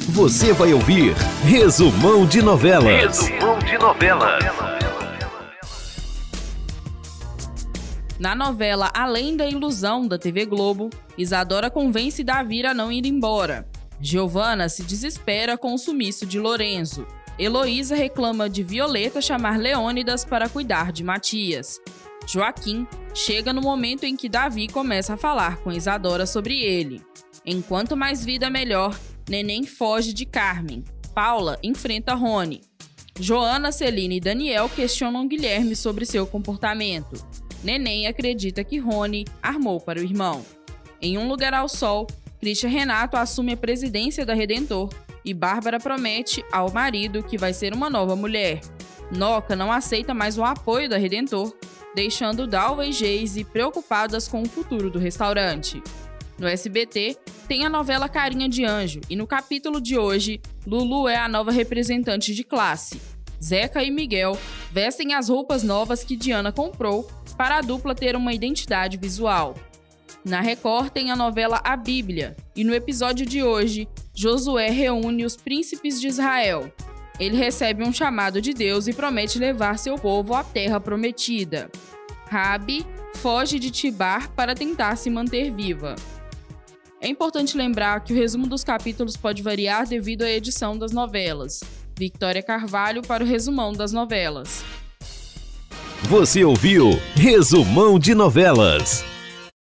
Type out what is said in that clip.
Você vai ouvir Resumão de Novelas. Resumão de Novelas. Na novela Além da Ilusão, da TV Globo, Isadora convence Davi a não ir embora. Giovanna se desespera com o sumiço de Lorenzo. Heloísa reclama de Violeta chamar Leônidas para cuidar de Matias. Joaquim chega no momento em que Davi começa a falar com Isadora sobre ele. Enquanto mais vida melhor, Neném foge de Carmen. Paula enfrenta Rony. Joana, Celine e Daniel questionam Guilherme sobre seu comportamento. Neném acredita que Rony armou para o irmão. Em Um Lugar ao Sol, Christian Renato assume a presidência da Redentor e Bárbara promete ao marido que vai ser uma nova mulher. Noca não aceita mais o apoio da Redentor, deixando Dalva e Geise preocupadas com o futuro do restaurante. No SBT, tem a novela Carinha de Anjo e no capítulo de hoje, Lulu é a nova representante de classe. Zeca e Miguel vestem as roupas novas que Diana comprou para a dupla ter uma identidade visual. Na Record tem a novela A Bíblia e no episódio de hoje, Josué reúne os príncipes de Israel. Ele recebe um chamado de Deus e promete levar seu povo à terra prometida. Rabi foge de Tibar para tentar se manter viva. É importante lembrar que o resumo dos capítulos pode variar devido à edição das novelas. Victoria Carvalho para o resumão das novelas. Você ouviu Resumão de Novelas.